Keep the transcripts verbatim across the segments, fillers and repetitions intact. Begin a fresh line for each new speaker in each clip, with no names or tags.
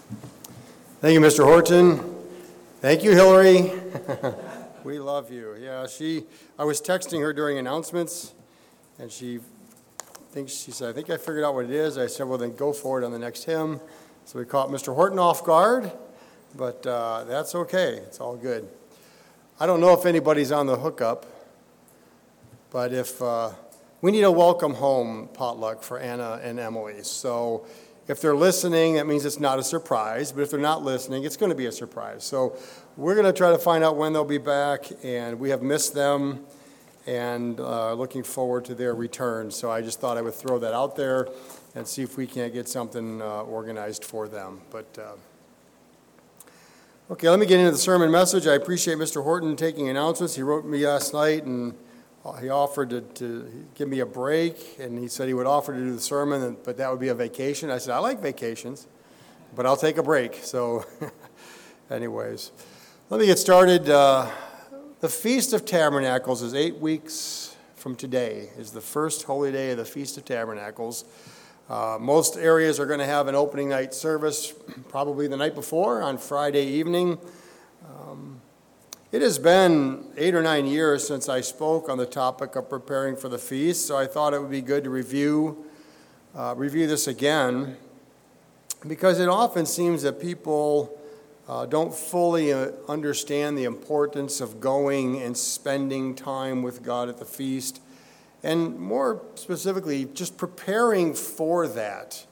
Thank you, Mister Horton. Thank you, Hillary. We love you. Yeah, she. I was texting her during announcements, and she thinks she said, "I think I figured out what it is." I said, "Well, then go for it on the next hymn." So we caught Mister Horton off guard, but uh, that's okay. It's all good. I don't know if anybody's on the hookup, but if uh, we need a welcome home potluck for Anna and Emily, so. If they're listening, that means it's not a surprise. But if they're not listening, it's going to be a surprise. So we're going to try to find out when they'll be back. And we have missed them and uh, looking forward to their return. So I just thought I would throw that out there and see if we can't get something uh, organized for them. But uh, okay, let me get into the sermon message. I appreciate Mister Horton taking announcements. He wrote me last night, and he offered to, to give me a break, and he said he would offer to do the sermon, but that would be a vacation. I said, I like vacations, but I'll take a break. So anyways, let me get started. Uh, the Feast of Tabernacles is eight weeks from today, is the first holy day of the Feast of Tabernacles. Uh, most areas are going to have an opening night service probably the night before on Friday evening. Um, It has been eight or nine years since I spoke on the topic of preparing for the feast, so I thought it would be good to review uh, review this again, because it often seems that people uh, don't fully uh, understand the importance of going and spending time with God at the feast, and more specifically, just preparing for that.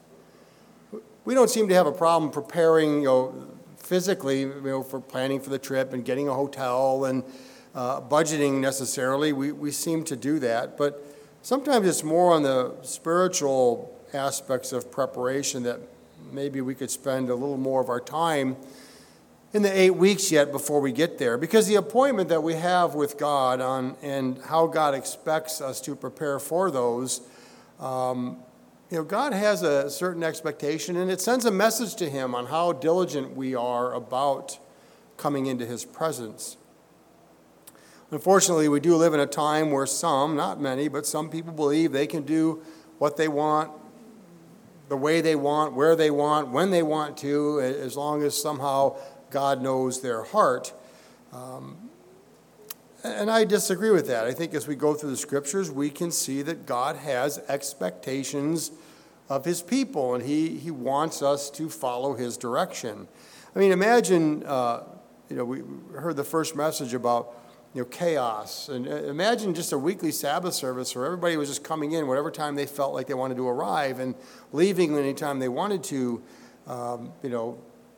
We don't seem to have a problem preparing, you know, physically, you know, for planning for the trip and getting a hotel and uh, budgeting necessarily. We, we seem to do that, but sometimes it's more on the spiritual aspects of preparation that maybe we could spend a little more of our time in the eight weeks yet before we get there, because the appointment that we have with God on and how God expects us to prepare for those, um, You know, God has a certain expectation, and it sends a message to him on how diligent we are about coming into his presence. Unfortunately, we do live in a time where some, not many, but some people believe they can do what they want, the way they want, where they want, when they want to, as long as somehow God knows their heart. Um, And I disagree with that. I think as we go through the scriptures, we can see that God has expectations of his people, and he, he wants us to follow his direction. I mean, imagine, uh, you know, we heard the first message about, you know, chaos. And imagine just a weekly Sabbath service where everybody was just coming in whatever time they felt like they wanted to arrive and leaving anytime they wanted to, um, you know.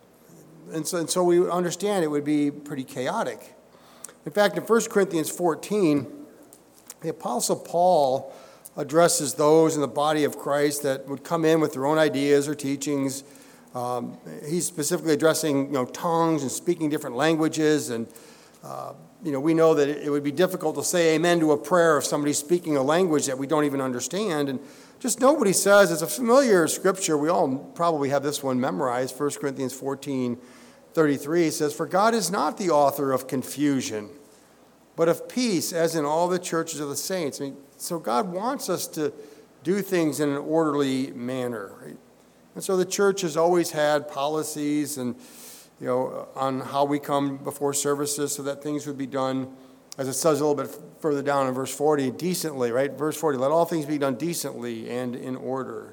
And so, and so we understand it would be pretty chaotic. In fact, in First Corinthians fourteen, the Apostle Paul addresses those in the body of Christ that would come in with their own ideas or teachings. Um, he's specifically addressing, you know, tongues and speaking different languages. And, uh, you know, we know that it would be difficult to say amen to a prayer if somebody's speaking a language that we don't even understand. And just know what he says. It's a familiar scripture. We all probably have this one memorized, First Corinthians fourteen thirty-three says, "For God is not the author of confusion, but of peace, as in all the churches of the saints." I mean, so God wants us to do things in an orderly manner, right? And so the church has always had policies and, you know, on how we come before services so that things would be done, as it says a little bit further down in verse forty, decently, right? Verse forty, "Let all things be done decently and in order."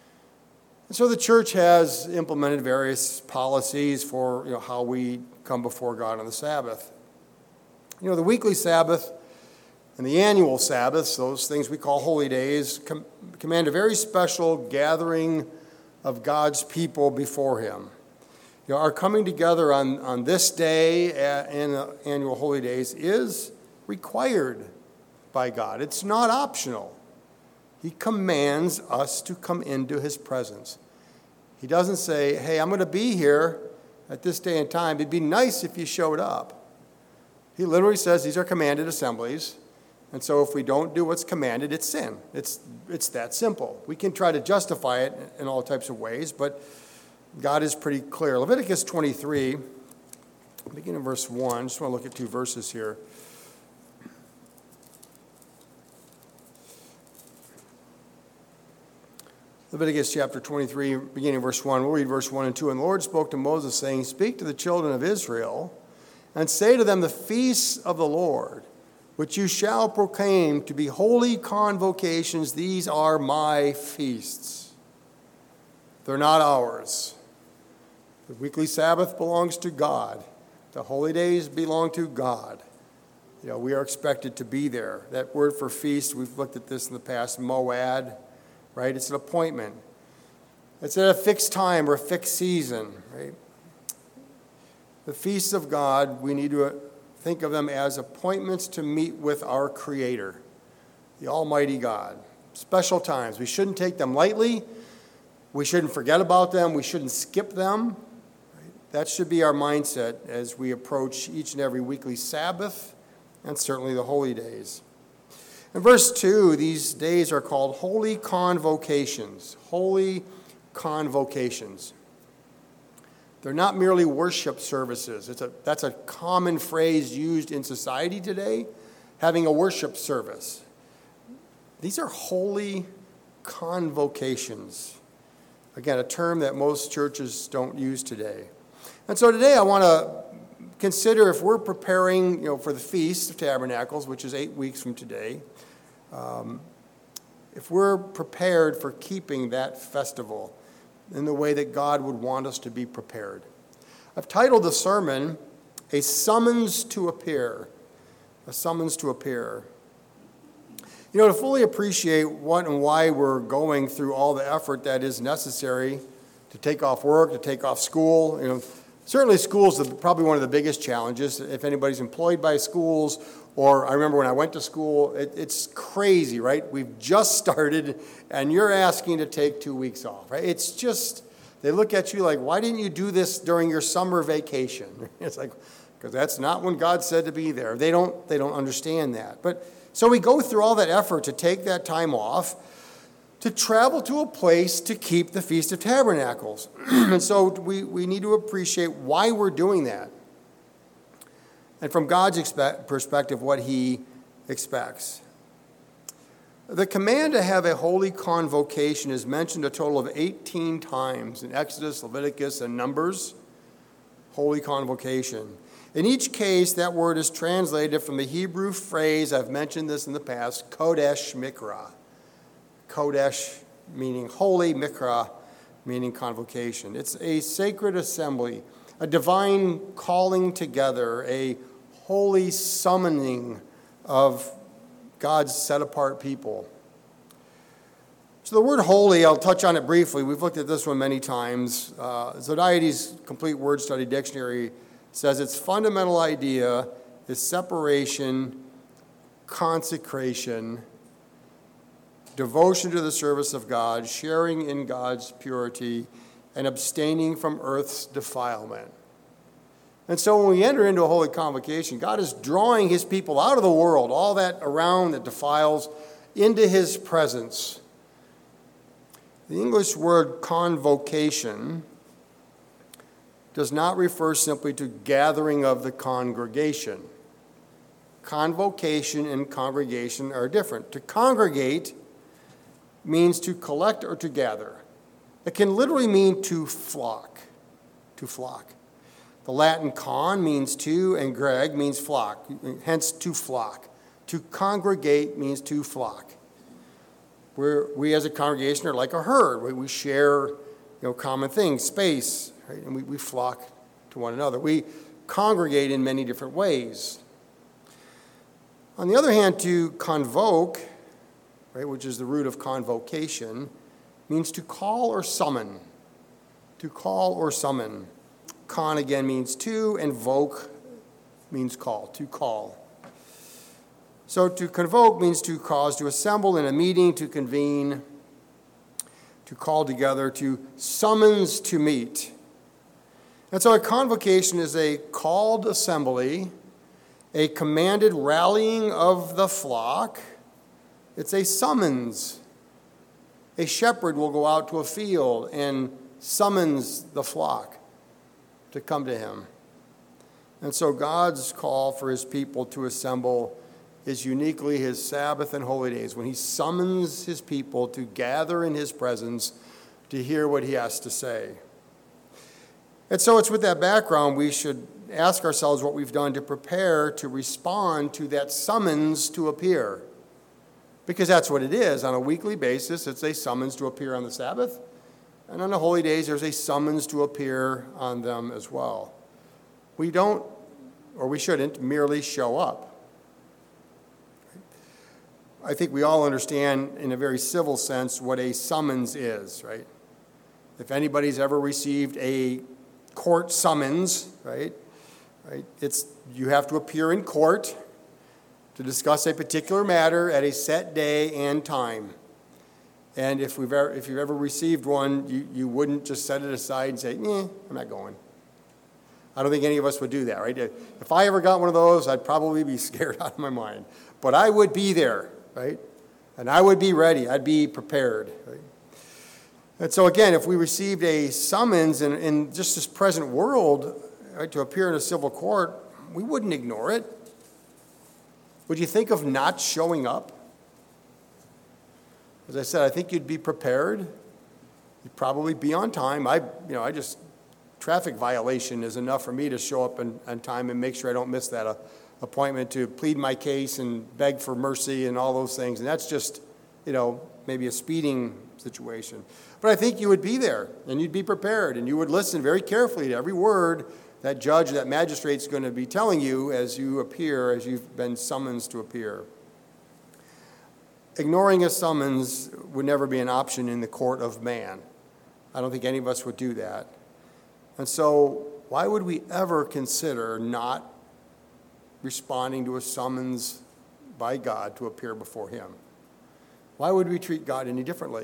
And so the church has implemented various policies for, you know, how we come before God on the Sabbath. You know, the weekly Sabbath and the annual Sabbaths, those things we call holy days, com- command a very special gathering of God's people before him. You know, our coming together on, on this day and uh, annual holy days is required by God. It's not optional. He commands us to come into his presence. He doesn't say, "Hey, I'm going to be here at this day and time. It'd be nice if you showed up." He literally says these are commanded assemblies. And so if we don't do what's commanded, it's sin. It's, it's that simple. We can try to justify it in all types of ways, but God is pretty clear. Leviticus twenty-three, beginning in verse one. I just want to look at two verses here. Leviticus chapter twenty-three, beginning verse one. We'll read verse one and two. And the Lord spoke to Moses, saying, Speak to the children of Israel, and say to them, The feasts of the Lord, which you shall proclaim to be holy convocations, these are my feasts. They're not ours. The weekly Sabbath belongs to God. The holy days belong to God. You know, we are expected to be there. That word for feast, we've looked at this in the past, moed, right? It's an appointment. It's at a fixed time or a fixed season, right? The feasts of God, we need to think of them as appointments to meet with our Creator, the Almighty God. Special times. We shouldn't take them lightly. We shouldn't forget about them. We shouldn't skip them. Right? That should be our mindset as we approach each and every weekly Sabbath and certainly the holy days. In verse two, these days are called holy convocations. Holy convocations. They're not merely worship services. It's a, that's a common phrase used in society today, having a worship service. These are holy convocations. Again, a term that most churches don't use today. And so today I want to consider if we're preparing, you know, for the Feast of Tabernacles, which is eight weeks from today, um, if we're prepared for keeping that festival in the way that God would want us to be prepared. I've titled the sermon, A Summons to Appear. A Summons to Appear. You know, to fully appreciate what and why we're going through all the effort that is necessary to take off work, to take off school, you know, certainly schools are probably one of the biggest challenges. If anybody's employed by schools, or I remember when I went to school, it, it's crazy, right? We've just started, and you're asking to take two weeks off, right? It's just, they look at you like, why didn't you do this during your summer vacation? It's like, because that's not when God said to be there. They don't, they don't understand that. But so we go through all that effort to take that time off, to travel to a place to keep the Feast of Tabernacles. And so we, we need to appreciate why we're doing that. And from God's expe- perspective, what he expects. The command to have a holy convocation is mentioned a total of eighteen times in Exodus, Leviticus, and Numbers. Holy convocation. In each case, that word is translated from the Hebrew phrase, I've mentioned this in the past, Kodesh Mikra. Kodesh meaning holy, Mikra meaning convocation. It's a sacred assembly, a divine calling together, a holy summoning of God's set-apart people. So the word holy, I'll touch on it briefly. We've looked at this one many times. Uh, Zodhiates' Complete Word Study Dictionary says its fundamental idea is separation, consecration, devotion to the service of God, sharing in God's purity, and abstaining from earth's defilement. And so when we enter into a holy convocation, God is drawing his people out of the world, all that around that defiles, into his presence. The English word convocation does not refer simply to gathering of the congregation. Convocation and congregation are different. To congregate means to collect or to gather. It can literally mean to flock, to flock. The Latin con means to, and greg means flock, hence to flock. To congregate means to flock. We're, we as a congregation are like a herd. We, we share, you know, common things, space, right? And we, we flock to one another. We congregate in many different ways. On the other hand, to convoke, right, which is the root of convocation, means to call or summon. To call or summon. Con again means to, and voke means call, to call. So to convoke means to cause to assemble in a meeting, to convene, to call together, to summons to meet. And so a convocation is a called assembly, a commanded rallying of the flock. It's a summons. A shepherd will go out to a field and summons the flock to come to him. And so God's call for his people to assemble is uniquely his Sabbath and holy days, when he summons his people to gather in his presence to hear what he has to say. And so it's with that background we should ask ourselves what we've done to prepare to respond to that summons to appear. Because that's what it is. On a weekly basis, it's a summons to appear on the Sabbath. And on the holy days, there's a summons to appear on them as well. We don't, or we shouldn't, merely show up. I think we all understand in a very civil sense what a summons is, right? If anybody's ever received a court summons, right, right, it's you have to appear in court to discuss a particular matter at a set day and time. And if we've ever, if you've ever received one, you, you wouldn't just set it aside and say, "Eh, I'm not going." I don't think any of us would do that, right? If I ever got one of those, I'd probably be scared out of my mind. But I would be there, right? And I would be ready. I'd be prepared, right? And so again, if we received a summons in, in just this present world, right, to appear in a civil court, we wouldn't ignore it. Would you think of not showing up? As I said, I think you'd be prepared. You'd probably be on time. I, you know, I just, traffic violation is enough for me to show up on, on time and make sure I don't miss that uh, appointment to plead my case and beg for mercy and all those things. And that's just, you know, maybe a speeding situation. But I think you would be there, and you'd be prepared, and you would listen very carefully to every word that judge, that magistrate's going to be telling you as you appear, as you've been summoned to appear. Ignoring a summons would never be an option in the court of man. I don't think any of us would do that. And so why would we ever consider not responding to a summons by God to appear before him? Why would we treat God any differently?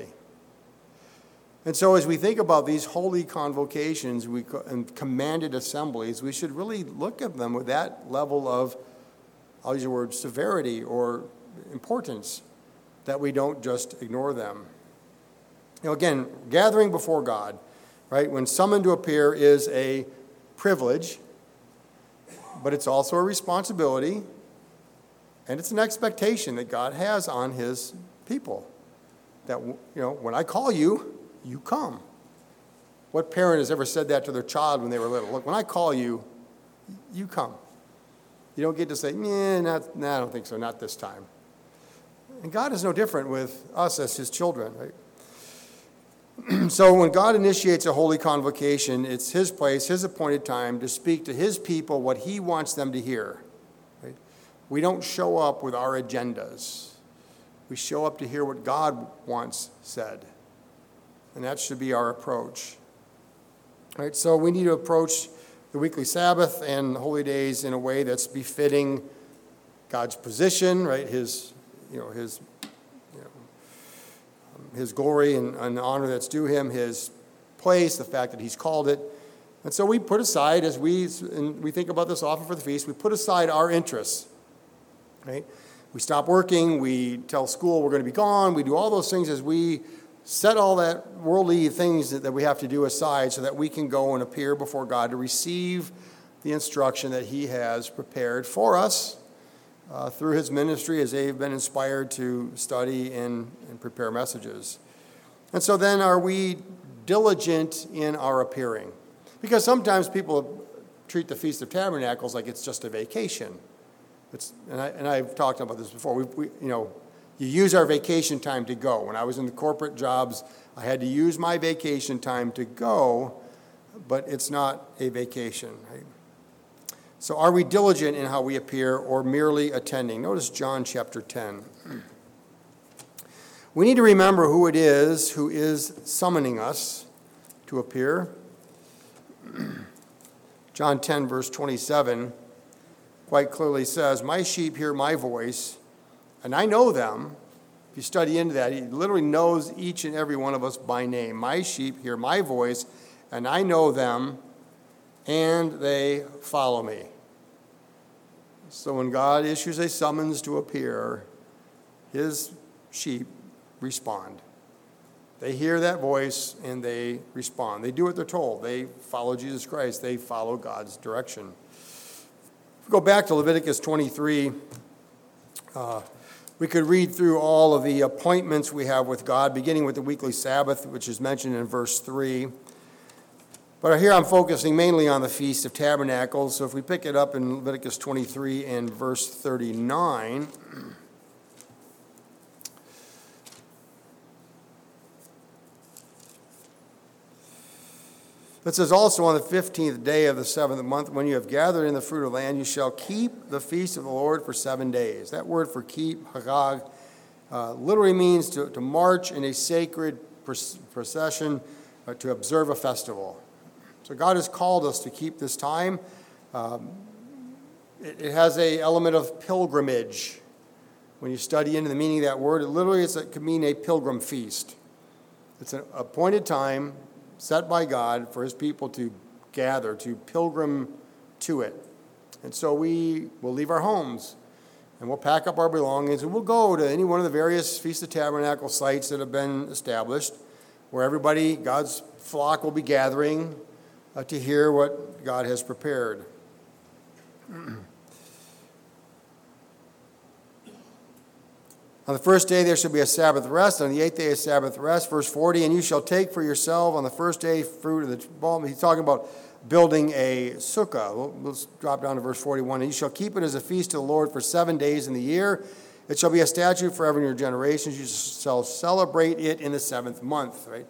And so as we think about these holy convocations we, and commanded assemblies, we should really look at them with that level of, I'll use the word severity or importance, that we don't just ignore them. You know, again, gathering before God, right, when summoned to appear is a privilege, but it's also a responsibility, and it's an expectation that God has on his people. That, you know, when I call you, you come. What parent has ever said that to their child when they were little? Look, when I call you, you come. You don't get to say, nah, not, nah, I don't think so, not this time. And God is no different with us as his children, right? So when God initiates a holy convocation, it's his place, his appointed time to speak to his people what he wants them to hear. Right? We don't show up with our agendas. We show up to hear what God wants said. And that should be our approach. Right? So we need to approach the weekly Sabbath and the holy days in a way that's befitting God's position, right? His, you know, his, you know, his glory and, and the honor that's due him, his place, the fact that he's called it. And so we put aside, as we, and we think about this often for the feast, we put aside our interests, right? We stop working, we tell school we're going to be gone, we do all those things as we set all that worldly things that, that we have to do aside so that we can go and appear before God to receive the instruction that he has prepared for us uh, through his ministry as they've been inspired to study and, and prepare messages. And so then are we diligent in our appearing? Because sometimes people treat the Feast of Tabernacles like it's just a vacation. It's, and, I, and I've talked about this before. We, we, you know, you use our vacation time to go. When I was in the corporate jobs, I had to use my vacation time to go, but it's not a vacation. Right? So are we diligent in how we appear or merely attending? Notice John chapter ten. We need to remember who it is who is summoning us to appear. John ten, verse twenty-seven, quite clearly says, "My sheep hear my voice, and I know them." If you study into that, he literally knows each and every one of us by name. "My sheep hear my voice, and I know them, and they follow me." So when God issues a summons to appear, his sheep respond. They hear that voice, and they respond. They do what they're told. They follow Jesus Christ. They follow God's direction. If we go back to Leviticus twenty-three, Uh, we could read through all of the appointments we have with God, beginning with the weekly Sabbath, which is mentioned in verse three. But here I'm focusing mainly on the Feast of Tabernacles. So if we pick it up in Leviticus twenty-three and verse thirty-nine, it says, also on the fifteenth day of the seventh month, when you have gathered in the fruit of the land, you shall keep the feast of the Lord for seven days. That word for keep, hagag, uh, literally means to, to march in a sacred procession, uh, to observe a festival. So God has called us to keep this time. Um, it, it has an element of pilgrimage. When you study into the meaning of that word, it literally it's, it could mean a pilgrim feast. It's an appointed time set by God for his people to gather, to pilgrim to it. And so we will leave our homes and we'll pack up our belongings and we'll go to any one of the various Feast of Tabernacle sites that have been established, where everybody, God's flock, will be gathering uh, to hear what God has prepared. On the first day there shall be a Sabbath rest, on the eighth day a Sabbath rest. Verse forty, and you shall take for yourself on the first day fruit of the balm. He's talking about building a sukkah. We'll, we'll drop down to verse forty-one. And you shall keep it as a feast to the Lord for seven days in the year. It shall be a statute forever in your generations. You shall celebrate it in the seventh month, right?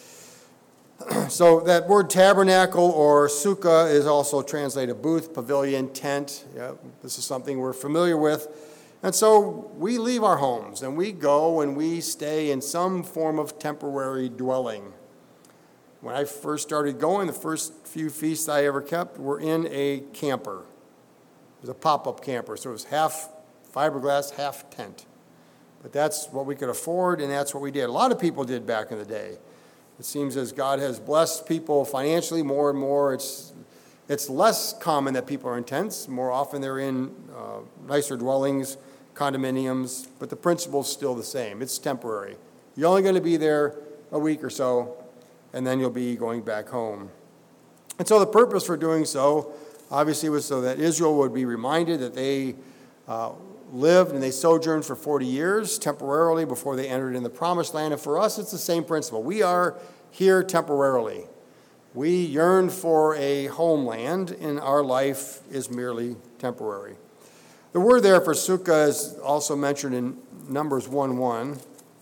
So that word tabernacle or sukkah is also translated booth, pavilion, tent. Yeah, this is something we're familiar with. And so we leave our homes and we go and we stay in some form of temporary dwelling. When I first started going, the first few feasts I ever kept were in a camper. It was a pop-up camper, so it was half fiberglass, half tent. But that's what we could afford, and that's what we did. A lot of people did back in the day. It seems as God has blessed people financially more and more. It's it's less common that people are in tents. More often they're in uh, nicer dwellings, condominiums, but the principle's still the same. It's temporary. You're only going to be there a week or so, and then you'll be going back home. And so the purpose for doing so, obviously, was so that Israel would be reminded that they uh, lived and they sojourned for forty years temporarily before they entered in the promised land. And for us, it's the same principle. We are here temporarily. We yearn for a homeland, and our life is merely temporary. The word there for sukkah is also mentioned in Numbers one one.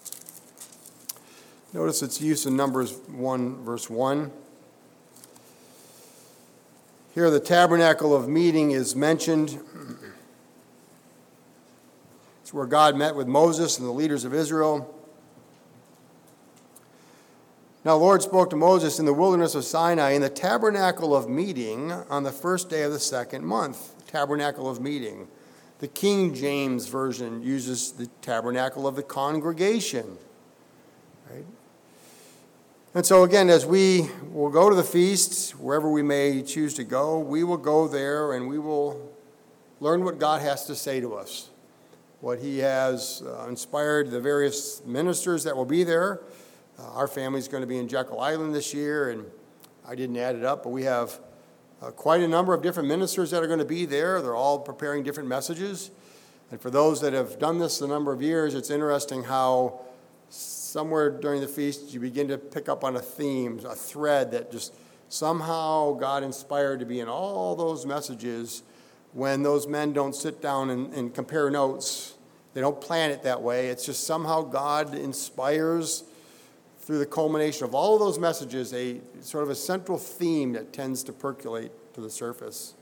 Notice its use in Numbers one, verse one. Here the tabernacle of meeting is mentioned. It's where God met with Moses and the leaders of Israel. Now the Lord spoke to Moses in the wilderness of Sinai in the tabernacle of meeting on the first day of the second month. Tabernacle of meeting. The King James Version uses the tabernacle of the congregation. Right? And so again, as we will go to the feast, wherever we may choose to go, we will go there and we will learn what God has to say to us. What he has uh, inspired the various ministers that will be there. Uh, our family's going to be in Jekyll Island this year, and I didn't add it up, but we have uh, quite a number of different ministers that are going to be there. They're all preparing different messages. And for those that have done this a number of years, it's interesting how somewhere during the feast you begin to pick up on a theme, a thread that just somehow God inspired to be in all those messages when those men don't sit down and, and compare notes. They don't plan it that way. It's just somehow God inspires through the culmination of all of those messages a sort of a central theme that tends to percolate to the surface.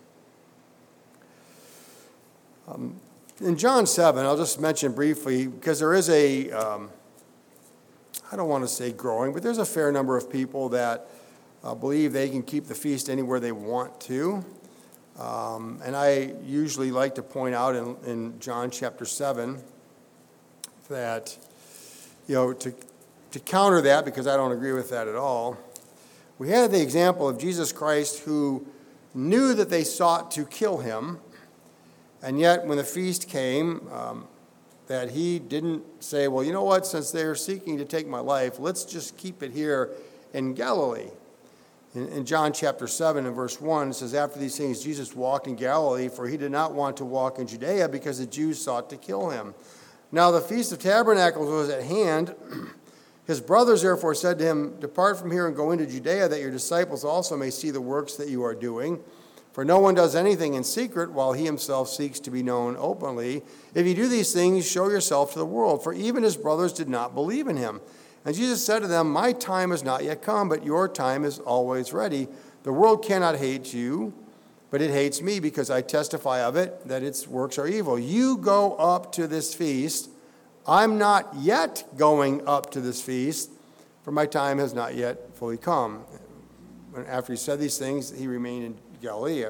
Um, in John seven, I'll just mention briefly, because there is a, um, I don't want to say growing, but there's a fair number of people that uh, believe they can keep the feast anywhere they want to. Um, and I usually like to point out in, in John chapter seven that, you know, to To counter that, because I don't agree with that at all, we had the example of Jesus Christ who knew that they sought to kill him, and yet when the feast came, um, that he didn't say, well, you know what, since they're seeking to take my life, let's just keep it here in Galilee. In, in John chapter seven and verse one, it says, after these things Jesus walked in Galilee, for he did not want to walk in Judea because the Jews sought to kill him. Now the Feast of Tabernacles was at hand. His brothers therefore said to him, depart from here and go into Judea, that your disciples also may see the works that you are doing. For no one does anything in secret while he himself seeks to be known openly. If you do these things, show yourself to the world. For even his brothers did not believe in him. And Jesus said to them, my time has not yet come, but your time is always ready. The world cannot hate you, but it hates me because I testify of it, that its works are evil. You go up to this feast. I'm not yet going up to this feast, for my time has not yet fully come. And after he said these things, he remained in Galilee.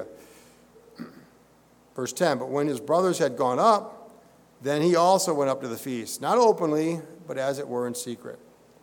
Verse ten, but when his brothers had gone up, then he also went up to the feast, not openly, but as it were in secret.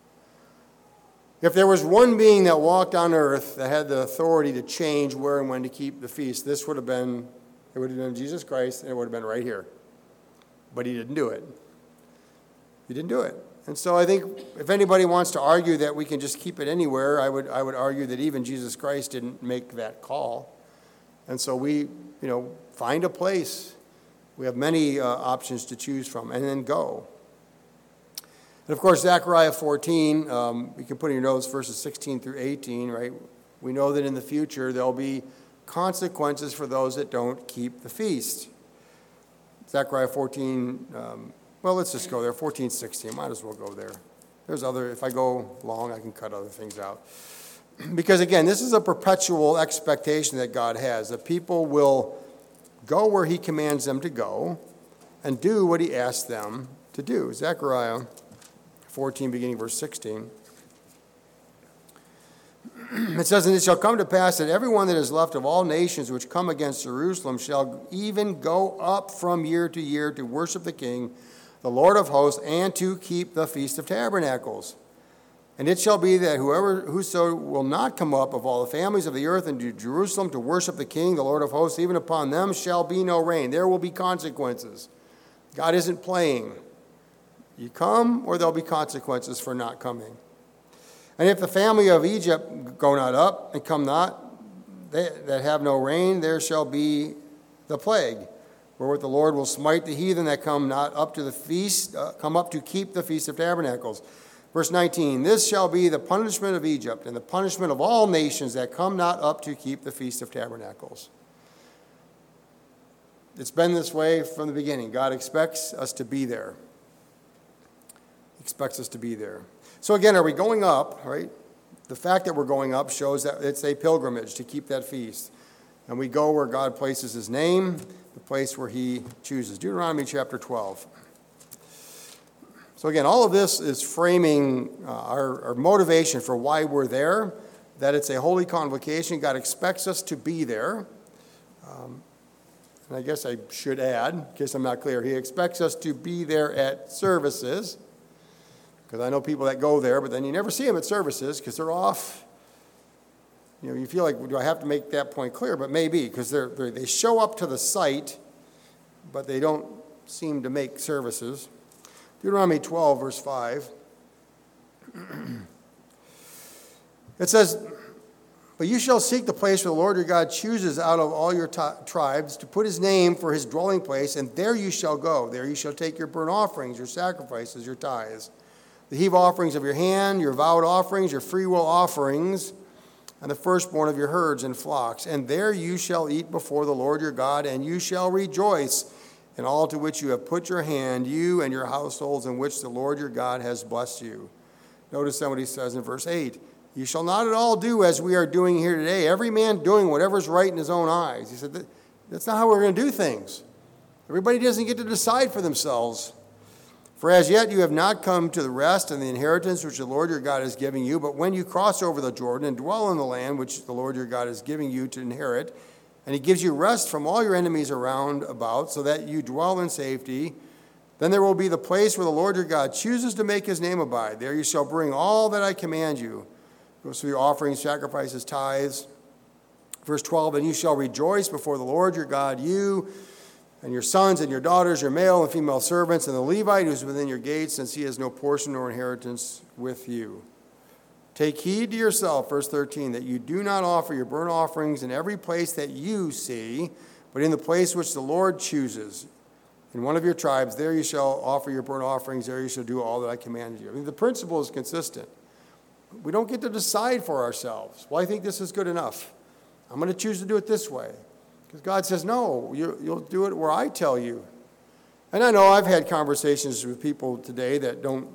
If there was one being that walked on earth that had the authority to change where and when to keep the feast, this would have been, it would have been Jesus Christ, and it would have been right here. But he didn't do it. He didn't do it. And so I think if anybody wants to argue that we can just keep it anywhere, I would I would argue that even Jesus Christ didn't make that call. And so we, you know, find a place. We have many uh, options to choose from, and then go. And of course, Zechariah fourteen, um, you can put in your notes verses sixteen through eighteen, right? We know that in the future there'll be consequences for those that don't keep the feast. Zechariah fourteen, um, well, let's just go there. fourteen, sixteen, might as well go there. There's other, if I go long, I can cut other things out. Because again, this is a perpetual expectation that God has, that people will go where he commands them to go and do what he asks them to do. Zechariah fourteen, beginning verse sixteen. It says, and it shall come to pass that everyone that is left of all nations which come against Jerusalem shall even go up from year to year to worship the King, the Lord of hosts, and to keep the Feast of Tabernacles. And it shall be that whoever whoso will not come up of all the families of the earth into Jerusalem to worship the King, the Lord of hosts, even upon them shall be no rain. There will be consequences. God isn't playing. You come, or there'll be consequences for not coming. And if the family of Egypt go not up and come not, they, that have no rain, there shall be the plague, wherewith the Lord will smite the heathen that come not up to the feast, uh, come up to keep the Feast of Tabernacles. Verse nineteen, this shall be the punishment of Egypt and the punishment of all nations that come not up to keep the Feast of Tabernacles. It's been this way from the beginning. God expects us to be there. He expects us to be there. So again, are we going up, right? The fact that we're going up shows that it's a pilgrimage to keep that feast. And we go where God places his name, the place where he chooses. Deuteronomy chapter twelve. So again, all of this is framing uh, our, our motivation for why we're there, that it's a holy convocation. God expects us to be there. Um, and I guess I should add, in case I'm not clear, he expects us to be there at services. Because I know people that go there, but then you never see them at services because they're off. You know, you feel like, do I have to make that point clear? But maybe, because they're, they're, they show up to the site, but they don't seem to make services. Deuteronomy twelve, verse five. It says, but you shall seek the place where the Lord your God chooses out of all your t- tribes to put his name for his dwelling place, and there you shall go. There you shall take your burnt offerings, your sacrifices, your tithes, the heave offerings of your hand, your vowed offerings, your freewill offerings, and the firstborn of your herds and flocks. And there you shall eat before the Lord your God, and you shall rejoice in all to which you have put your hand, you and your households, in which the Lord your God has blessed you. Notice then what he says in verse eight. You shall not at all do as we are doing here today, every man doing whatever's right in his own eyes. He said, that's not how we're going to do things. Everybody doesn't get to decide for themselves. For as yet you have not come to the rest and the inheritance which the Lord your God is giving you, but when you cross over the Jordan and dwell in the land which the Lord your God is giving you to inherit, and he gives you rest from all your enemies around about, so that you dwell in safety, then there will be the place where the Lord your God chooses to make his name abide. There you shall bring all that I command you. Goes through your offerings, sacrifices, tithes. Verse twelve, and you shall rejoice before the Lord your God, you and your sons and your daughters, your male and female servants, and the Levite who is within your gates, since he has no portion nor inheritance with you. Take heed to yourself, verse thirteen, that you do not offer your burnt offerings in every place that you see, but in the place which the Lord chooses. In one of your tribes, there you shall offer your burnt offerings, there you shall do all that I commanded you. I mean, the principle is consistent. We don't get to decide for ourselves. Well, I think this is good enough. I'm going to choose to do it this way. Because God says, no, you, you'll do it where I tell you. And I know I've had conversations with people today that don't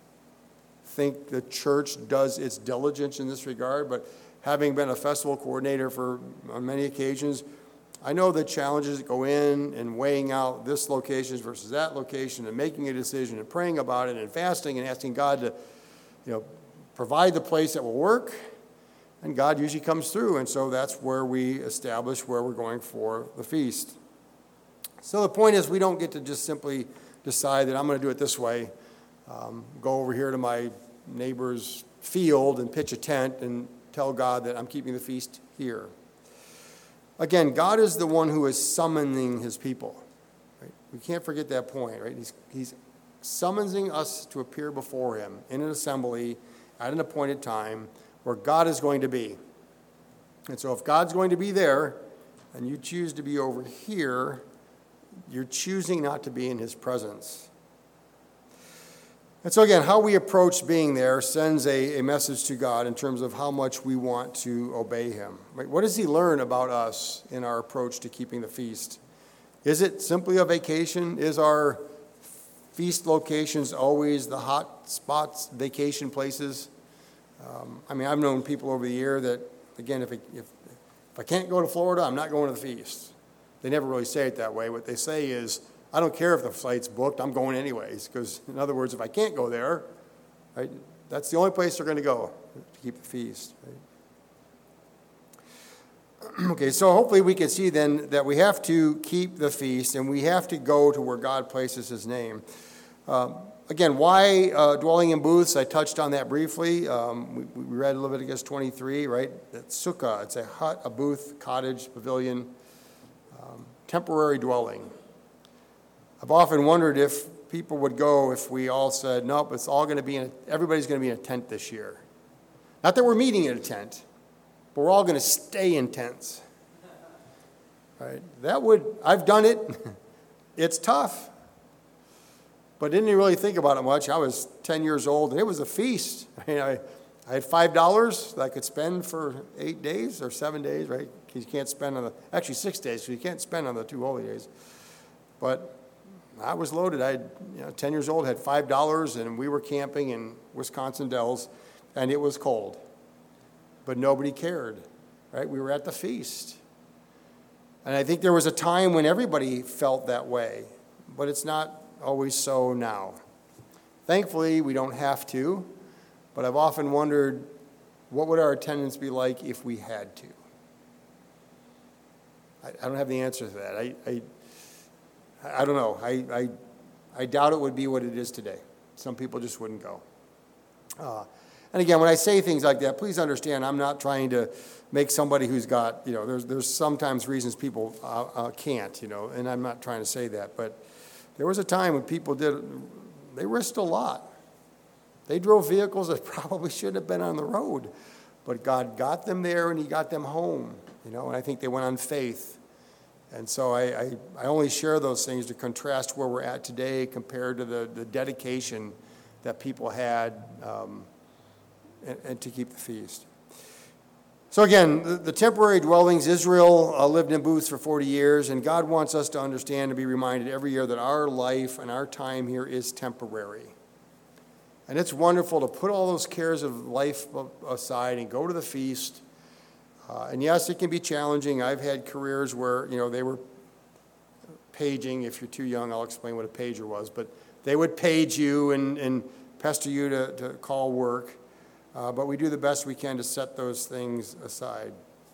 think the church does its diligence in this regard, but having been a festival coordinator for on many occasions, I know the challenges that go in and weighing out this location versus that location and making a decision and praying about it and fasting and asking God to, you know, provide the place that will work. And God usually comes through, and so that's where we establish where we're going for the feast. So the point is, we don't get to just simply decide that I'm going to do it this way, um, go over here to my neighbor's field and pitch a tent and tell God that I'm keeping the feast here. Again, God is the one who is summoning his people. Right? We can't forget that point, right? He's, he's summoning us to appear before him in an assembly at an appointed time where God is going to be. And so if God's going to be there and you choose to be over here, you're choosing not to be in his presence. And so again, how we approach being there sends a, a message to God in terms of how much we want to obey him. Right? What does he learn about us in our approach to keeping the feast? Is it simply a vacation? Is our feast locations always the hot spots, vacation places? Um, I mean, I've known people over the year that, again, if, it, if if I can't go to Florida, I'm not going to the feast. They never really say it that way. What they say is, I don't care if the flight's booked, I'm going anyways. Because, in other words, if I can't go there, right, that's the only place they're going to go to keep the feast. Right? Okay, so hopefully we can see then that we have to keep the feast and we have to go to where God places his name. Um, Again, why uh, dwelling in booths? I touched on that briefly. Um, we, we read Leviticus twenty-three, right? That's sukkah. It's a hut, a booth, cottage, pavilion, um, temporary dwelling. I've often wondered if people would go if we all said, nope, it's all going to be in, a, everybody's going to be in a tent this year. Not that we're meeting in a tent, but we're all going to stay in tents. Right? That would, I've done it. It's tough. But didn't really think about it much. I was ten years old, and it was a feast. I mean, I, I had five dollars that I could spend for eight days or seven days, right? You can't spend on the, actually six days, so you can't spend on the two holy days. But I was loaded. I had, you know, ten years old, had five dollars, and we were camping in Wisconsin Dells, and it was cold. But nobody cared, right? We were at the feast. And I think there was a time when everybody felt that way, but it's not always so now. Thankfully, we don't have to, but I've often wondered, what would our attendance be like if we had to? I, I don't have the answer to that. I, I, I don't know. I, I, I doubt it would be what it is today. Some people just wouldn't go. Uh, and again, when I say things like that, please understand, I'm not trying to make somebody who's got, you know, there's, there's sometimes reasons people uh, uh, can't, you know, and I'm not trying to say that, but there was a time when people did, they risked a lot. They drove vehicles that probably shouldn't have been on the road, but God got them there and he got them home, you know, and I think they went on faith. And so I, I, I only share those things to contrast where we're at today compared to the, the dedication that people had um, and, and to keep the feast. So again, the, the temporary dwellings, Israel uh, lived in booths for forty years, and God wants us to understand and be reminded every year that our life and our time here is temporary. And it's wonderful to put all those cares of life aside and go to the feast. Uh, and yes, it can be challenging. I've had careers where, you know, they were paging. If you're too young, I'll explain what a pager was. But they would page you and, and pester you to, to call work. Uh, but we do the best we can to set those things aside.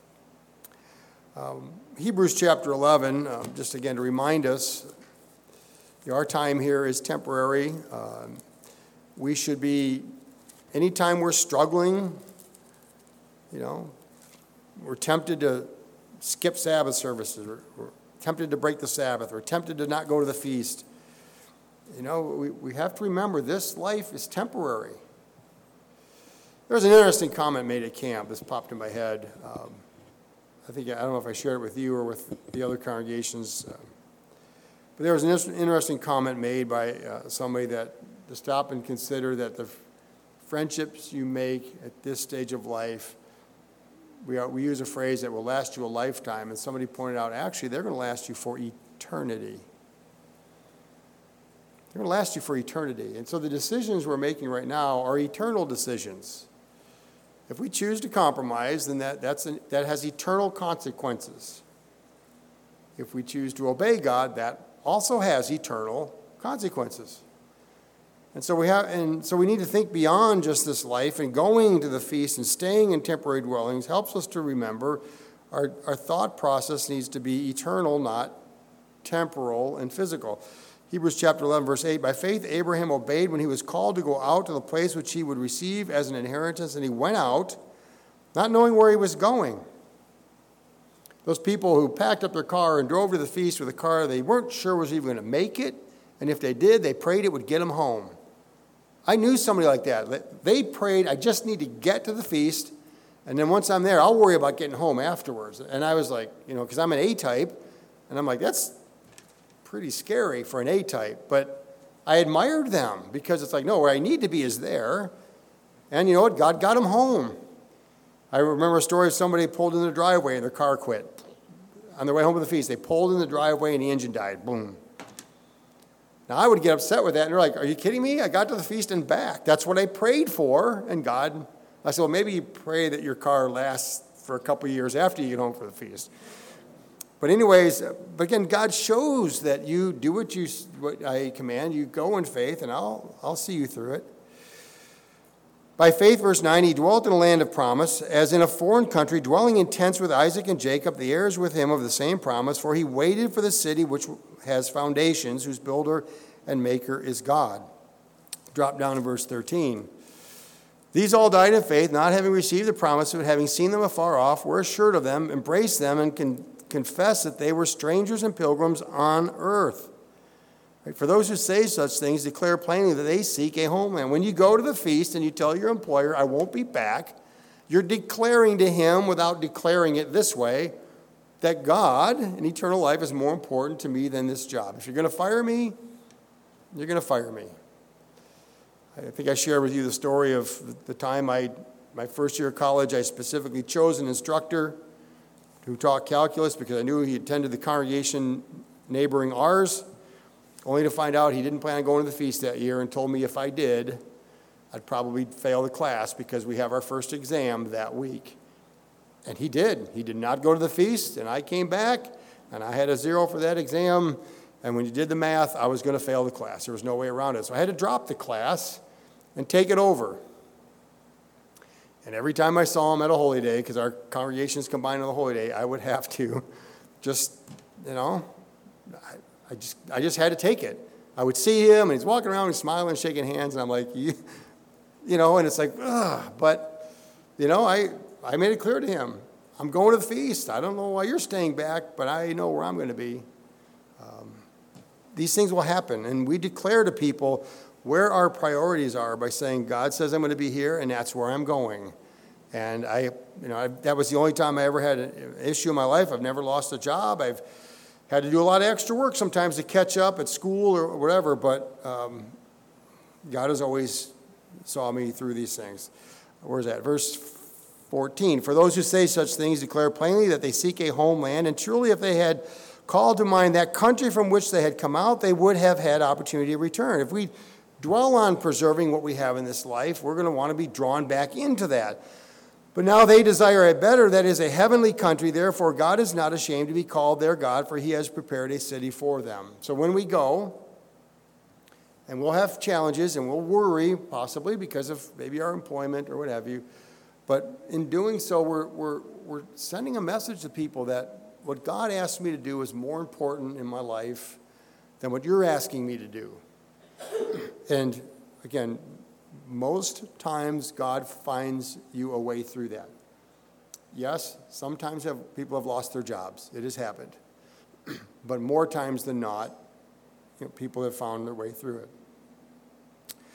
Um, Hebrews chapter eleven, uh, just again to remind us, you know, our time here is temporary. Uh, we should be, anytime we're struggling, you know, we're tempted to skip Sabbath services, we're, we're tempted to break the Sabbath, we're tempted to not go to the feast. You know, we, we have to remember this life is temporary. There was an interesting comment made at camp. This popped in my head. Um, I think, I don't know if I shared it with you or with the other congregations. Uh, but there was an interesting comment made by uh, somebody that to stop and consider that the friendships you make at this stage of life, we, are, we use a phrase that will last you a lifetime. And somebody pointed out, actually, they're going to last you for eternity. They're going to last you for eternity. And so the decisions we're making right now are eternal decisions. If we choose to compromise, then that, that's an, that has eternal consequences. If we choose to obey God, that also has eternal consequences. And so we have, and so we need to think beyond just this life, and going to the feast and staying in temporary dwellings helps us to remember our, our thought process needs to be eternal, not temporal and physical. Hebrews chapter eleven, verse eight, by faith Abraham obeyed when he was called to go out to the place which he would receive as an inheritance, and he went out, not knowing where he was going. Those people who packed up their car and drove to the feast with a car they weren't sure was even going to make it, and if they did, they prayed it would get them home. I knew somebody like that. They prayed, I just need to get to the feast, and then once I'm there, I'll worry about getting home afterwards. And I was like, you know, because I'm an A-type, and I'm like, that's pretty scary for an A-type, but I admired them because it's like, no, where I need to be is there. And you know what? God got them home. I remember a story of somebody pulled in the driveway and their car quit. On their way home from the feast, they pulled in the driveway and the engine died. Boom. Now, I would get upset with that, and they're like, are you kidding me? I got to the feast and back. That's what I prayed for, and God, I said, well, maybe you pray that your car lasts for a couple of years after you get home for the feast. But anyways, but again, God shows that you do what you what I command. You go in faith, and I'll I'll see you through it. By faith, verse nine, he dwelt in a land of promise, as in a foreign country, dwelling in tents with Isaac and Jacob, the heirs with him of the same promise. For he waited for the city which has foundations, whose builder and maker is God. Drop down to verse thirteen. These all died in faith, not having received the promise, but having seen them afar off, were assured of them, embraced them, and can confess that they were strangers and pilgrims on earth. Right? For those who say such things, declare plainly that they seek a homeland. When you go to the feast and you tell your employer, I won't be back, you're declaring to him, without declaring it this way, that God and eternal life is more important to me than this job. If you're going to fire me, you're going to fire me. I think I shared with you the story of the time I, my first year of college, I specifically chose an instructor who taught calculus because I knew he attended the congregation neighboring ours, only to find out he didn't plan on going to the feast that year and told me if I did, I'd probably fail the class because we have our first exam that week. And he did. He did not go to the feast, and I came back, and I had a zero for that exam, and when you did the math, I was going to fail the class. There was no way around it. So I had to drop the class and take it over. And every time I saw him at a holy day, because our congregations combined on the holy day, I would have to just, you know, I, I just I just had to take it. I would see him, and he's walking around, he's smiling, shaking hands, and I'm like, you, you know, and it's like, ugh. But, you know, I, I made it clear to him, I'm going to the feast. I don't know why you're staying back, but I know where I'm going to be. Um, these things will happen, and we declare to people where our priorities are by saying, God says I'm going to be here, and that's where I'm going. And I, you know, I, that was the only time I ever had an issue in my life. I've never lost a job. I've had to do a lot of extra work sometimes to catch up at school or whatever, but um, God has always saw me through these things. Where's that? Verse fourteen. For those who say such things declare plainly that they seek a homeland, and truly if they had called to mind that country from which they had come out, they would have had opportunity to return. If we dwell on preserving what we have in this life, we're going to want to be drawn back into that. But now they desire a better, that is, a heavenly country. Therefore, God is not ashamed to be called their God, for he has prepared a city for them. So when we go, and we'll have challenges, and we'll worry, possibly, because of maybe our employment or what have you, but in doing so, we're, we're, we're sending a message to people that what God asked me to do is more important in my life than what you're asking me to do. And again, most times God finds you a way through that. Yes, sometimes have, people have lost their jobs. It has happened. But more times than not, you know, people have found their way through it.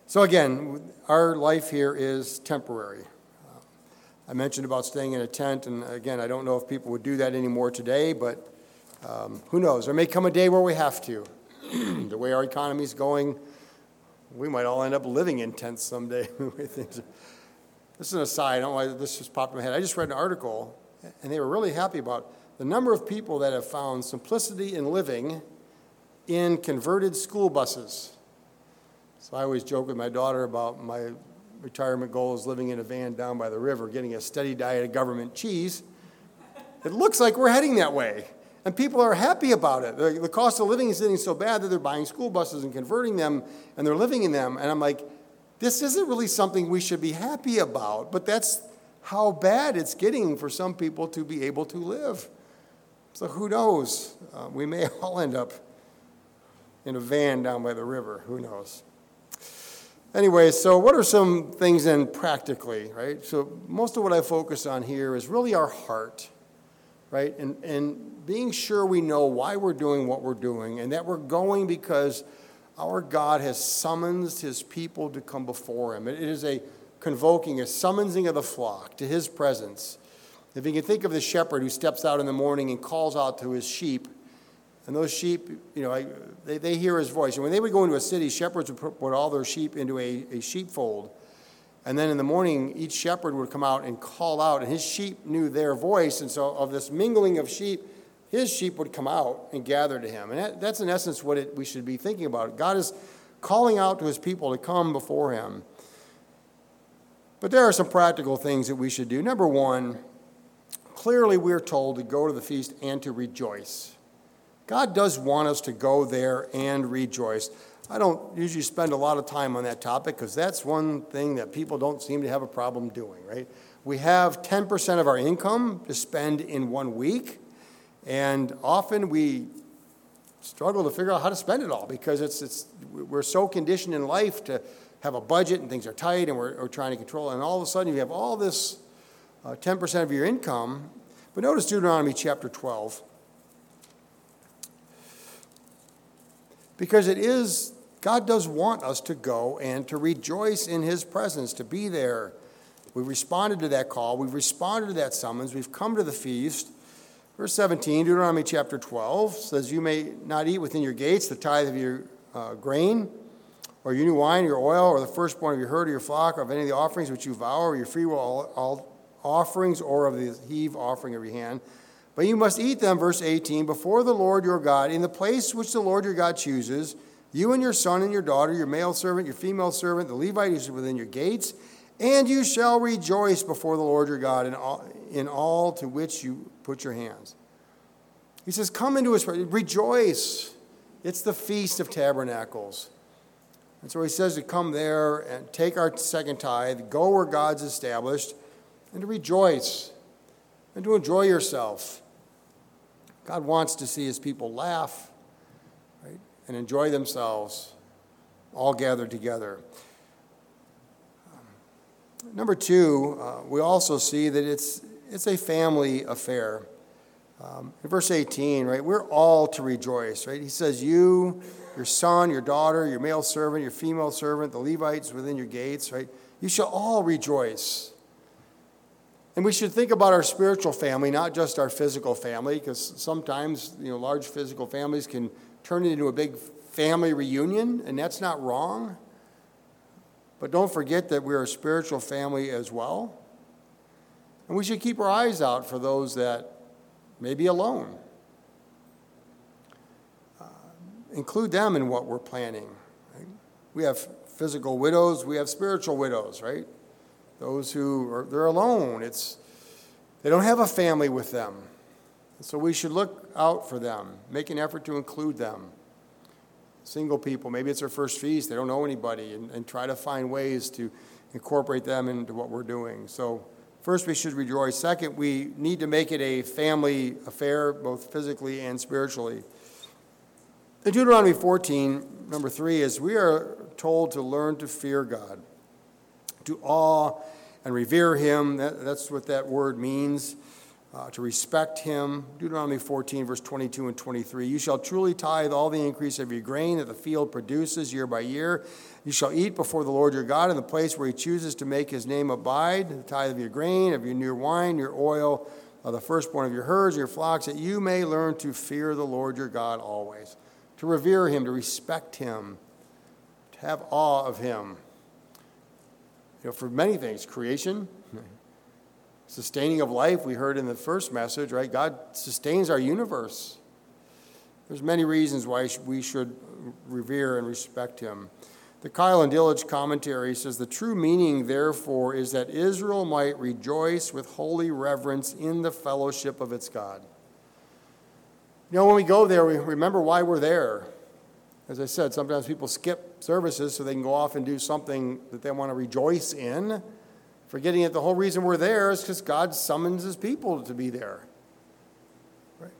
So again, our life here is temporary. Uh, I mentioned about staying in a tent, and again, I don't know if people would do that anymore today, but um, who knows? There may come a day where we have to. The way our economy is going, we might all end up living in tents someday. This is an aside. I don't know why this just popped in my head. I just read an article, and they were really happy about the number of people that have found simplicity in living in converted school buses. So I always joke with my daughter about my retirement goal is living in a van down by the river, getting a steady diet of government cheese. It looks like we're heading that way. And people are happy about it. The, the cost of living is getting so bad that they're buying school buses and converting them, and they're living in them. And I'm like, this isn't really something we should be happy about, but that's how bad it's getting for some people to be able to live. So who knows? Uh, we may all end up in a van down by the river. Who knows? Anyway, so what are some things then practically, right? So most of what I focus on here is really our heart, right? And, and being sure we know why we're doing what we're doing, and that we're going because our God has summoned his people to come before him. It is a convoking, a summoning of the flock to his presence. If you can think of the shepherd who steps out in the morning and calls out to his sheep, and those sheep, you know, they, they hear his voice. And when they would go into a city, shepherds would put, put all their sheep into a, a sheepfold. And then in the morning, each shepherd would come out and call out, and his sheep knew their voice. And so of this mingling of sheep, his sheep would come out and gather to him. And that, that's in essence what it, we should be thinking about. God is calling out to his people to come before him. But there are some practical things that we should do. Number one, clearly we're told to go to the feast and to rejoice. God does want us to go there and rejoice. I don't usually spend a lot of time on that topic because that's one thing that people don't seem to have a problem doing, right? We have ten percent of our income to spend in one week, and often we struggle to figure out how to spend it all because it's it's we're so conditioned in life to have a budget and things are tight and we're, we're trying to control it, and all of a sudden you have all this uh, ten percent of your income. But notice Deuteronomy chapter twelve. Because it is, God does want us to go and to rejoice in his presence, to be there. We responded to that call. We've responded to that summons. We've come to the feast. Verse seventeen, Deuteronomy chapter twelve says, you may not eat within your gates the tithe of your uh, grain, or your new wine, or your oil, or the firstborn of your herd or your flock, or of any of the offerings which you vow, or your free will all, all offerings, or of the heave offering of your hand. But you must eat them, verse eighteen, before the Lord your God, in the place which the Lord your God chooses, you and your son and your daughter, your male servant, your female servant, the Levite who is within your gates, and you shall rejoice before the Lord your God in all, in all to which you put your hands. He says, come into his presence, rejoice. It's the Feast of Tabernacles. And so he says to come there and take our second tithe, go where God's established, and to rejoice and to enjoy yourself. God wants to see his people laugh, right, and enjoy themselves, all gathered together. Um, number two, uh, we also see that it's it's a family affair. Um, in verse eighteen, right, we're all to rejoice, right? He says, you, your son, your daughter, your male servant, your female servant, the Levites within your gates, right? You shall all rejoice. And we should think about our spiritual family, not just our physical family, because sometimes, you know, large physical families can turn it into a big family reunion, and that's not wrong. But don't forget that we're a spiritual family as well. And we should keep our eyes out for those that may be alone. Uh, include them in what we're planning. Right? We have physical widows, we have spiritual widows, right? Those who are, they're alone. It's, they don't have a family with them. And so we should look out for them, make an effort to include them. Single people, maybe it's their first feast, they don't know anybody, and, and try to find ways to incorporate them into what we're doing. So first, we should rejoice. Second, we need to make it a family affair, both physically and spiritually. In Deuteronomy fourteen, number three, is we are told to learn to fear God, to awe and revere him. That, that's what that word means. uh, to respect him. Deuteronomy fourteen, verse twenty-two and twenty-three. You shall truly tithe all the increase of your grain that the field produces year by year. You shall eat before the Lord your God in the place where he chooses to make his name abide, the tithe of your grain, of your new wine, your oil, of the firstborn of your herds, your flocks, that you may learn to fear the Lord your God always, to revere him, to respect him, to have awe of him. You know, for many things, creation, sustaining of life, we heard in the first message, right? God sustains our universe. There's many reasons why we should revere and respect him. The Keil and Delitzsch commentary says, the true meaning, therefore, is that Israel might rejoice with holy reverence in the fellowship of its God. You know, when we go there, we remember why we're there. As I said, sometimes people skip services so they can go off and do something that they want to rejoice in, forgetting that the whole reason we're there is because God summons his people to be there. Right?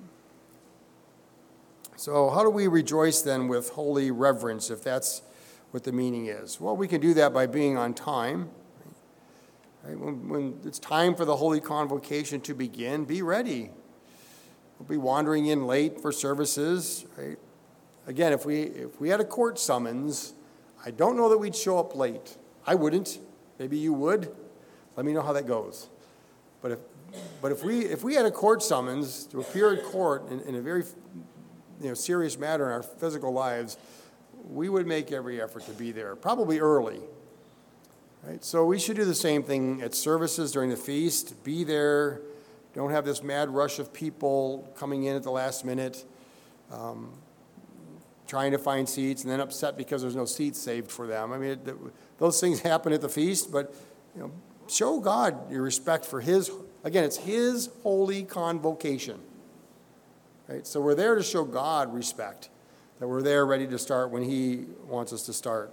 So how do we rejoice then with holy reverence, if that's what the meaning is? Well, we can do that by being on time. Right? When, when it's time for the Holy Convocation to begin, be ready. We'll be wandering in late for services. Right? Again, if we if we had a court summons, I don't know that we'd show up late. I wouldn't. Maybe you would. Let me know how that goes. But if but if we if we had a court summons to appear in court in, in a very you know serious matter in our physical lives, we would make every effort to be there, probably early. Right? So we should do the same thing at services during the feast. Be there. Don't have this mad rush of people coming in at the last minute, um, trying to find seats, and then upset because there's no seats saved for them. I mean, it, those things happen at the feast, but you know, show God your respect for his, again, it's his holy convocation. Right? So we're there to show God respect, that we're there ready to start when he wants us to start.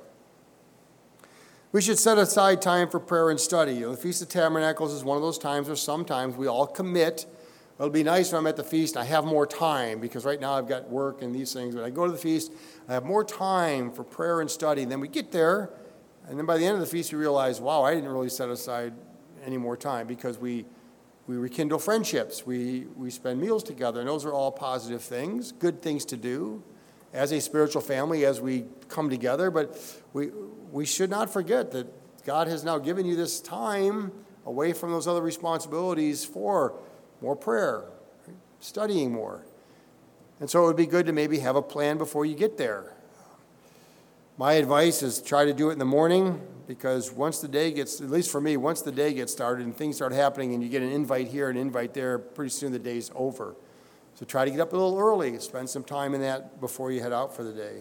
We should set aside time for prayer and study. You know, the Feast of Tabernacles is one of those times where sometimes we all commit. It'll be nice when I'm at the feast and I have more time, because right now I've got work and these things. When I go to the feast, I have more time for prayer and study. And then we get there, and then by the end of the feast we realize, wow, I didn't really set aside any more time, because we we rekindle friendships. We, we spend meals together, and those are all positive things, good things to do as a spiritual family as we come together. But we we should not forget that God has now given you this time away from those other responsibilities for more prayer, studying more. And so it would be good to maybe have a plan before you get there. My advice is try to do it in the morning, because once the day gets, at least for me, once the day gets started and things start happening and you get an invite here, an invite there, pretty soon the day's over. So try to get up a little early, spend some time in that before you head out for the day.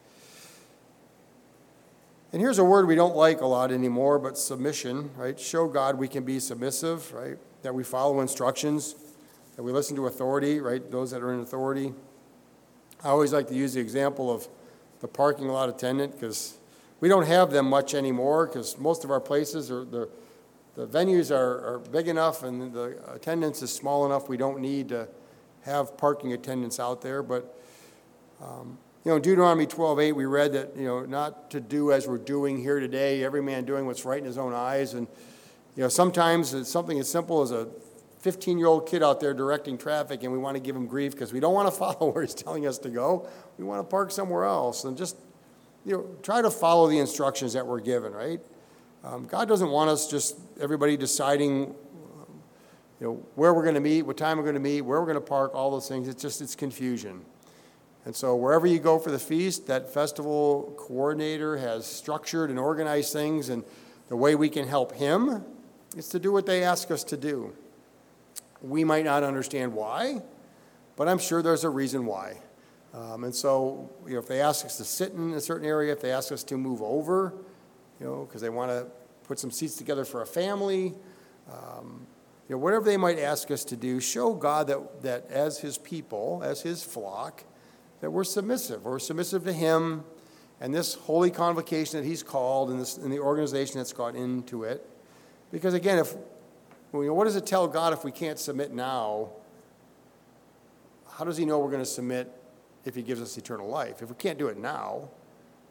And here's a word we don't like a lot anymore, but submission, right? Show God we can be submissive, right? That we follow instructions, that we listen to authority, right? Those that are in authority. I always like to use the example of the parking lot attendant, because we don't have them much anymore, because most of our places, are the, the venues are, are big enough and the attendance is small enough we don't need to have parking attendants out there. But um, you know, in Deuteronomy twelve eight, we read that, you know, not to do as we're doing here today, every man doing what's right in his own eyes. And, you know, sometimes it's something as simple as a fifteen-year-old kid out there directing traffic, and we want to give him grief because we don't want to follow where he's telling us to go. We want to park somewhere else. And just, you know, try to follow the instructions that we're given, right? Um, God doesn't want us just everybody deciding, you know, where we're going to meet, what time we're going to meet, where we're going to park, all those things. It's just, it's confusion. And so wherever you go for the feast, that festival coordinator has structured and organized things, and the way we can help him is to do what they ask us to do. We might not understand why, but I'm sure there's a reason why. Um, and so, you know, if they ask us to sit in a certain area, if they ask us to move over, you know, because they want to put some seats together for a family, um, you know, whatever they might ask us to do, show God that, that as his people, as his flock, that we're submissive. We're submissive to him and this holy convocation that he's called, and, this, and the organization that's got into it. Because again, if you know, what does it tell God if we can't submit now? How does he know we're going to submit if he gives us eternal life? If we can't do it now,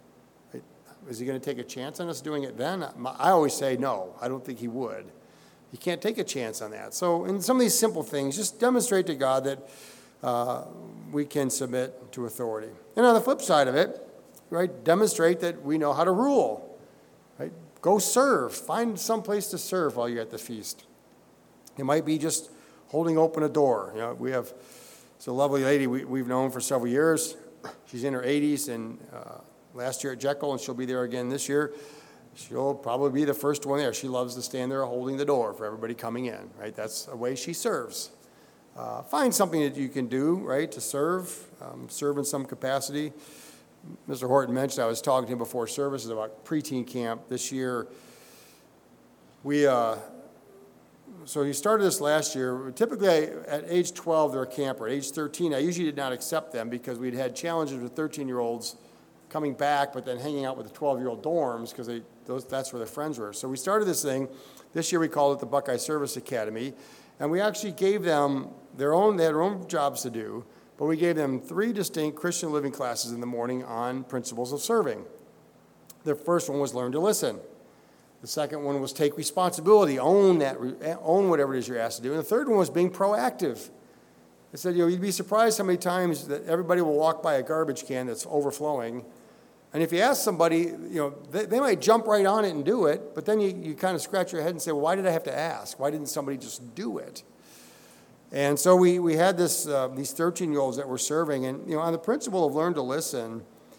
is he going to take a chance on us doing it then? I always say no. I don't think he would. You can't take a chance on that. So in some of these simple things, just demonstrate to God that uh, we can submit to authority. And on the flip side of it, right, demonstrate that we know how to rule. Right? Go serve. Find some place to serve while you're at the feast. It might be just holding open a door. You know, we have it's a lovely lady we, we've known for several years. She's in her eighties, and uh, last year at Jekyll, and she'll be there again this year. She'll probably be the first one there. She loves to stand there holding the door for everybody coming in, right? That's a way she serves. Uh, find something that you can do, right, to serve, um, serve in some capacity. Mister Horton mentioned, I was talking to him before services about preteen camp this year. We, uh, so he started this last year. Typically, I, at age twelve, they're a camper. At age thirteen, I usually did not accept them because we'd had challenges with thirteen-year-olds coming back, but then hanging out with the twelve-year-old dorms because they those that's where their friends were. So we started this thing. This year we called it the Buckeye Service Academy, and we actually gave them their own. They had their own jobs to do, but we gave them three distinct Christian living classes in the morning on principles of serving. The first one was learn to listen. The second one was take responsibility, own that, own whatever it is you're asked to do. And the third one was being proactive. I said, you know, you'd be surprised how many times that everybody will walk by a garbage can that's overflowing. And if you ask somebody, you know, they, they might jump right on it and do it, but then you, you kind of scratch your head and say, well, why did I have to ask? Why didn't somebody just do it? And so we, we had this uh, these thirteen-year-olds that were serving, and, you know, on the principle of learn to listen,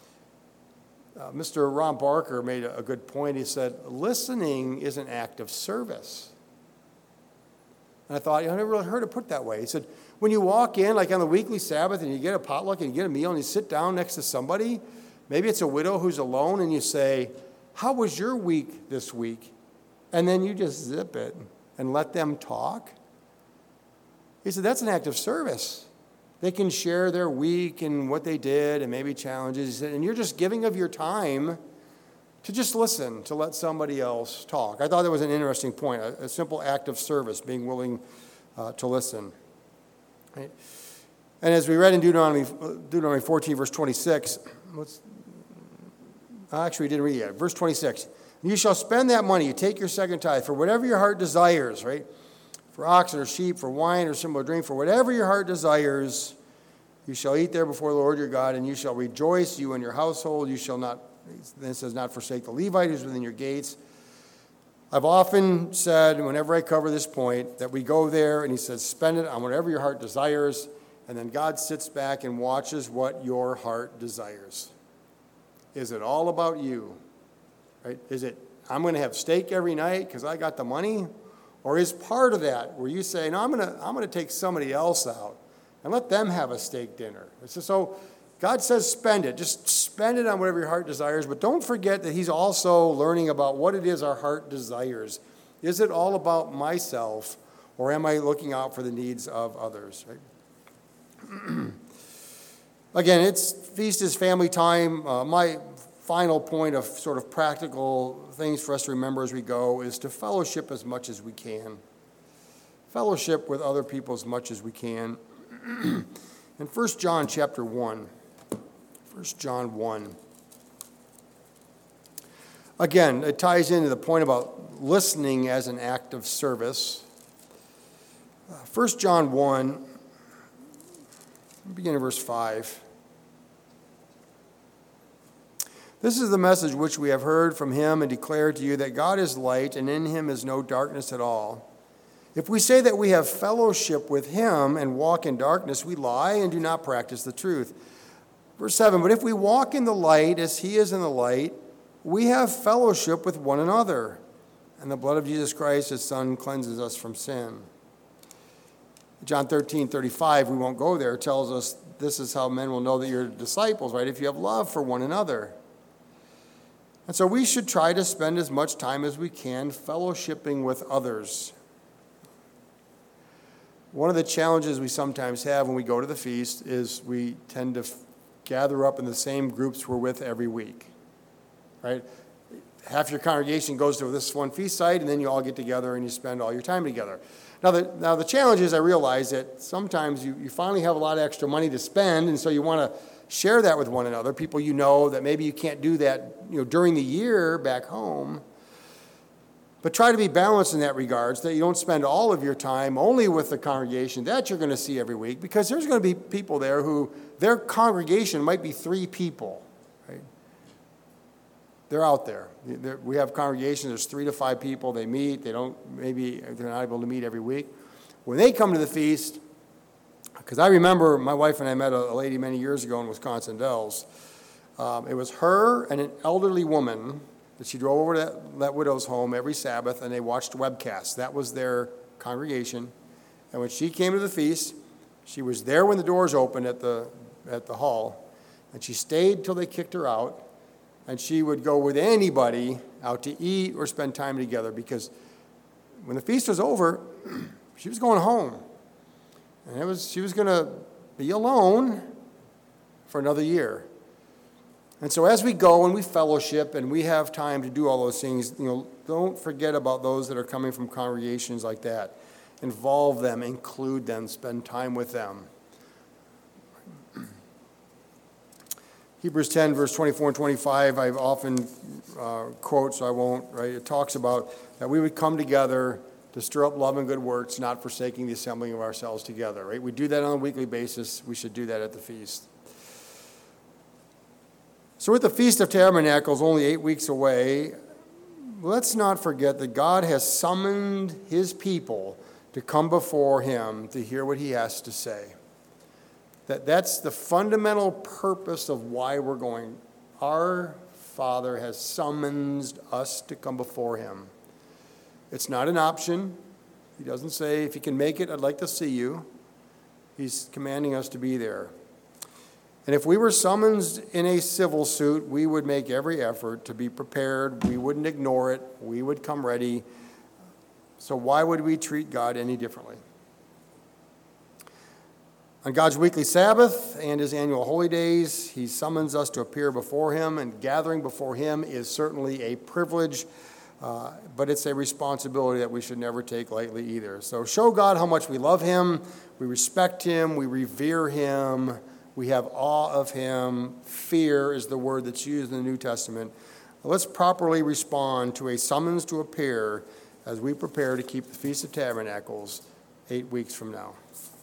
uh, Mister Ron Barker made a, a good point. He said, listening is an act of service. And I thought, you know, I never really heard it put that way. He said, when you walk in, like on the weekly Sabbath, and you get a potluck and you get a meal and you sit down next to somebody, maybe it's a widow who's alone, and you say, how was your week this week? And then you just zip it and let them talk. He said, that's an act of service. They can share their week and what they did and maybe challenges. He said, and you're just giving of your time to just listen, to let somebody else talk. I thought that was an interesting point, a, a simple act of service, being willing uh, to listen. Right? And as we read in Deuteronomy, Deuteronomy fourteen, verse twenty-six, let's, actually we didn't read it yet. Verse twenty-six, you shall spend that money, you take your second tithe, for whatever your heart desires, right? For oxen or sheep, for wine or similar drink, for whatever your heart desires, you shall eat there before the Lord your God, and you shall rejoice, you and your household. You shall not, then it says, not forsake the Levite who's within your gates. I've often said, whenever I cover this point, that we go there, and he says, spend it on whatever your heart desires, and then God sits back and watches what your heart desires. Is it all about you? Right? Is it, I'm going to have steak every night because I got the money? Or is part of that where you say, no, I'm going to I'm going to take somebody else out and let them have a steak dinner? So God says spend it. Just spend it on whatever your heart desires, but don't forget that he's also learning about what it is our heart desires. Is it all about myself, or am I looking out for the needs of others? Right? Again, it's feast is family time. Uh, my final point of sort of practical things for us to remember as we go is to fellowship as much as we can. Fellowship with other people as much as we can. In First John chapter one, First John one. Again, it ties into the point about listening as an act of service. First John one, beginning in verse five. This is the message which we have heard from him and declare to you, that God is light, and in him is no darkness at all. If we say that we have fellowship with him and walk in darkness, we lie and do not practice the truth. Verse seven, but if we walk in the light as he is in the light, we have fellowship with one another, and the blood of Jesus Christ, his Son, cleanses us from sin. John thirteen thirty-five, we won't go there, tells us this is how men will know that you're disciples, right? If you have love for one another. And so we should try to spend as much time as we can fellowshipping with others. One of the challenges we sometimes have when we go to the feast is we tend to f- gather up in the same groups we're with every week, right? Half your congregation goes to this one feast site, and then you all get together and you spend all your time together. Now the, now the challenge is, I realize that sometimes you, you finally have a lot of extra money to spend, and so you want to share that with one another, people you know that maybe you can't do that, you know, during the year back home. But try to be balanced in that regard so that you don't spend all of your time only with the congregation that you're going to see every week, because there's going to be people there who their congregation might be three people. Right? They're out there. They're, we have congregations, there's three to five people. They meet. They don't, maybe they're not able to meet every week. When they come to the feast, because I remember my wife and I met a, a lady many years ago in Wisconsin Dells. Um, it was her and an elderly woman that she drove over to that, that widow's home every Sabbath, and they watched webcasts. That was their congregation. And when she came to the feast, she was there when the doors opened at the at the hall, and she stayed till they kicked her out, and she would go with anybody out to eat or spend time together, because when the feast was over, she was going home. And it was she was going to be alone for another year. And so as we go and we fellowship and we have time to do all those things, you know, don't forget about those that are coming from congregations like that. Involve them, include them, spend time with them. Hebrews ten, verse twenty-four and twenty-five, I've often uh, quote, so I won't, right? It talks about that we would come together to stir up love and good works, not forsaking the assembling of ourselves together, right? We do that on a weekly basis. We should do that at the feast. So with the Feast of Tabernacles only eight weeks away, let's not forget that God has summoned his people to come before him to hear what he has to say. That that's the fundamental purpose of why we're going. Our Father has summoned us to come before him. It's not an option. He doesn't say, if you can make it, I'd like to see you. He's commanding us to be there. And if we were summoned in a civil suit, we would make every effort to be prepared. We wouldn't ignore it. We would come ready. So why would we treat God any differently? On God's weekly Sabbath and his annual holy days, he summons us to appear before him, and gathering before him is certainly a privilege, uh, but it's a responsibility that we should never take lightly either. So show God how much we love him, we respect him, we revere him, we have awe of him. Fear is the word that's used in the New Testament. Let's properly respond to a summons to appear as we prepare to keep the Feast of Tabernacles eight weeks from now.